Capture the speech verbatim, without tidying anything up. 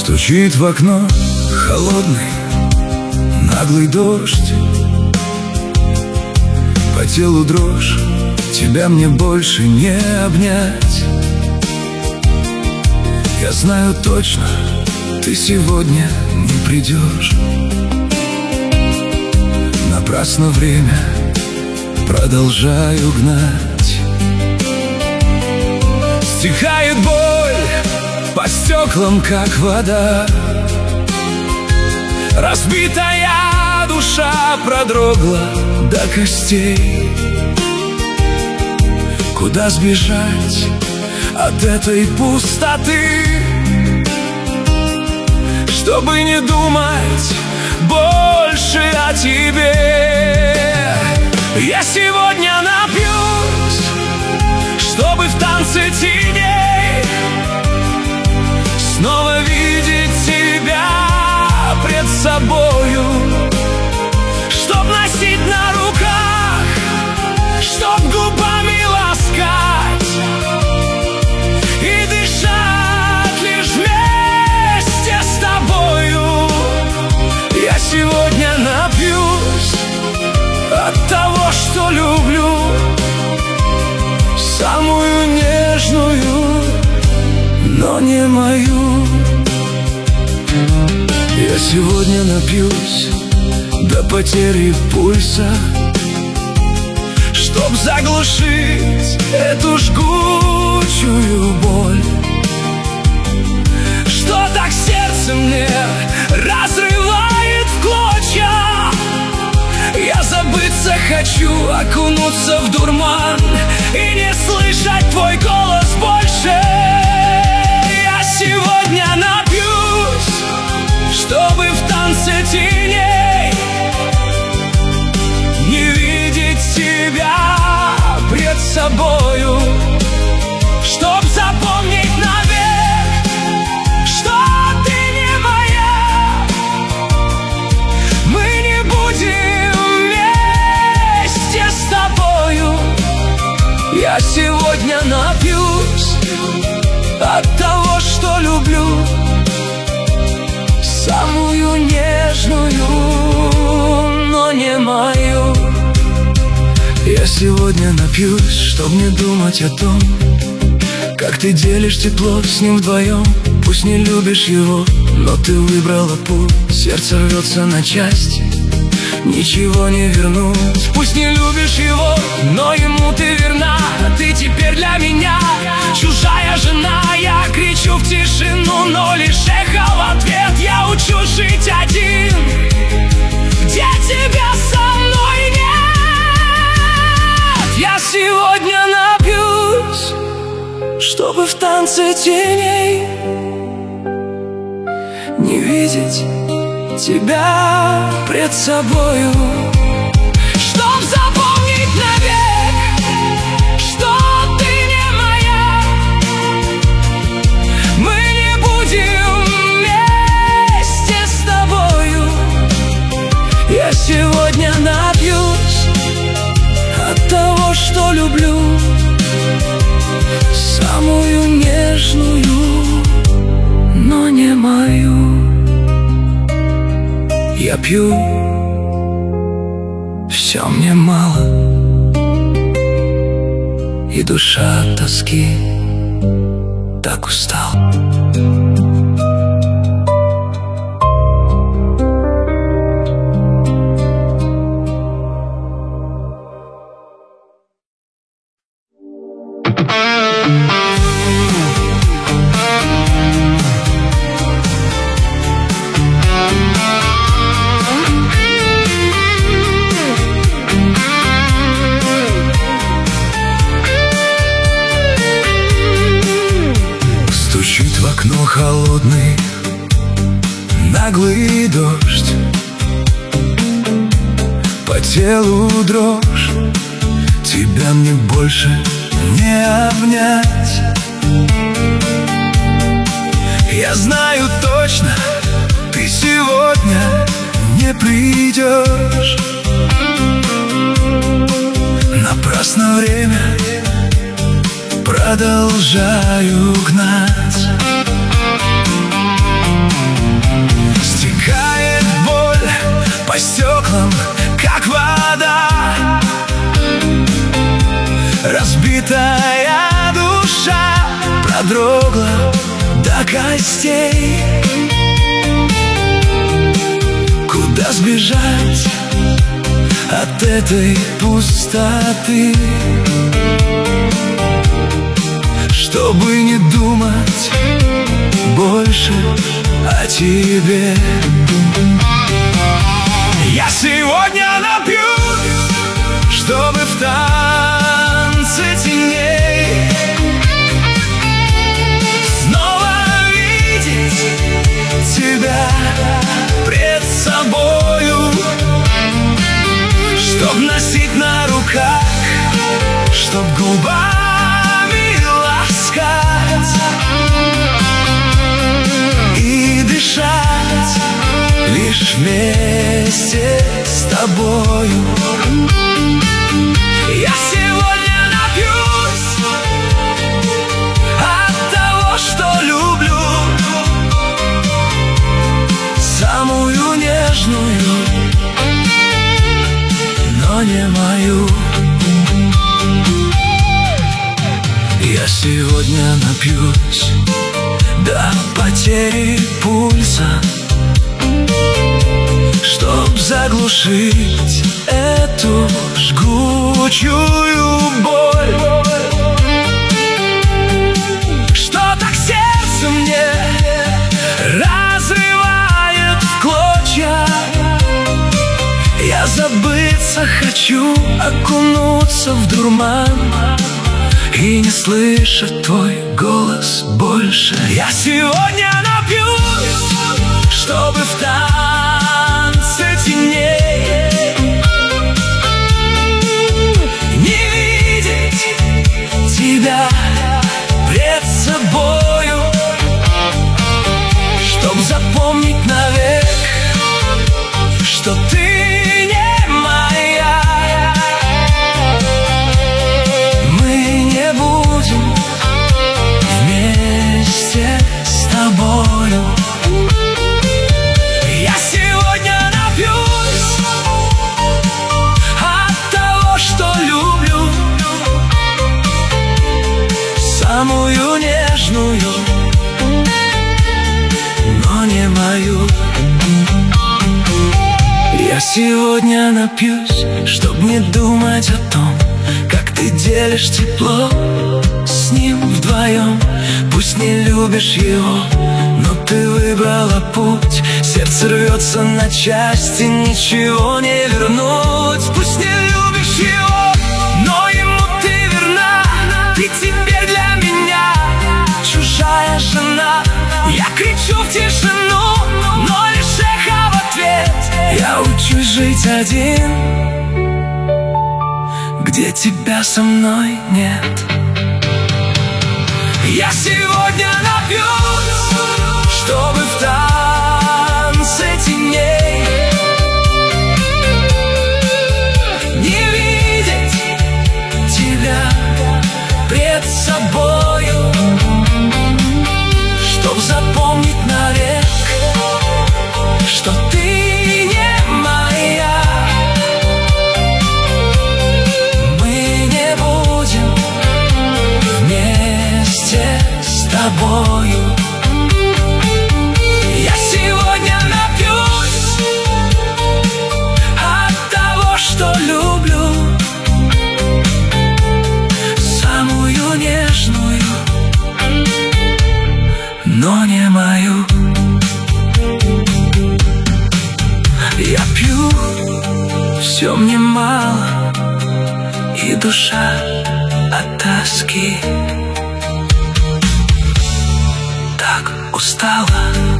Стучит в окно холодный, наглый дождь. По телу дрожь, тебя мне больше не обнять. Я знаю точно, ты сегодня не придешь. Напрасно время продолжаю гнать. Стихает боль по стеклам, как вода. Разбитая душа продрогла до костей. Куда сбежать от этой пустоты, чтобы не думать больше о тебе? Я сегодня напьюсь, чтобы в танце теней снова видеть тебя пред собою, чтоб носить на руках, чтоб губами ласкать и дышать лишь вместе с тобою. Я сегодня напьюсь от того, что люблю, самую нежную, но не мою. Я сегодня напьюсь до потери пульса, чтоб заглушить эту жгучую боль, что так сердце мне разрывает в клочья. Я забыться хочу, окунуться в дурман и не слышать твой голос больше. Я сегодня напьюсь, чтобы в танце теней не видеть тебя пред собою, чтоб запомнить навек, что ты не моя. Мы не будем вместе с тобою. Я сегодня напьюсь от того, что люблю, самую нежную, но не мою. Я сегодня напьюсь, чтоб не думать о том, как ты делишь тепло с ним вдвоем. Пусть не любишь его, но ты выбрала путь. Сердце рвется на части, ничего не вернуть. Пусть не любишь его, но ему ты верна. Ты теперь для меня чужая жена. Я кричу в тишину, но лишь эхо в ответ. Я учусь жить один, где тебя со мной нет. Я сегодня напьюсь, чтобы в танце теней не видеть тебя пред собою, чтоб запомнить навек, что ты не моя. Мы не будем вместе с тобою. Я сегодня напьюсь от того, что люблю, самую нежную, но не мою. Я пью, все мне мало, и душа от тоски так устала. В окно холодный, наглый дождь. По телу дрожь, тебя мне больше не обнять. Я знаю точно, ты сегодня не придешь. Напрасно время продолжаю гнать. стеклам, как вода. Разбитая душа продрогла до костей. Куда сбежать от этой пустоты, чтобы не думать больше о тебе? Я сегодня напьюсь, чтобы в танце теней снова видеть тебя пред собою, чтоб носить на руках, чтоб губами ласкать и дышать лишь вместе с тобою. Я сегодня напьюсь от того, что люблю, самую нежную, но не мою. Я сегодня напьюсь до потери пульса, чтоб заглушить эту жгучую боль, что так сердце мне разрывает в клочья. Я забыться хочу, окунуться в дурман и не слышать твой голос больше. Я сегодня напьюсь, чтобы в танце теней не видеть тебя пред собою, чтоб запомнить навек, что ты не моя. Мы не будем вместе с тобою. Я сегодня напьюсь от того, что люблю, самую нежную, но не мою. Я сегодня напьюсь, чтоб не думать о том, как ты делишь тепло с ним вдвоем. Пусть не любишь его, но ты выбрала путь. Сердце рвется на части, ничего не вернуть. Пусть не любишь его, но ему ты верна. Ты теперь для меня чужая жена. Я кричу в тишину, но лишь эхо в ответ. Я учусь жить один, где тебя со мной нет. Я сегодня напьюсь, чтобы в танце теней не видеть тебя пред собою, чтоб запомнить навек, что ты не моя. Мы не будем вместе с тобою. Я сегодня напьюсь от того, что люблю, самую нежную, но не мою. Я пью, все мне мало, и душа от тоски так устала.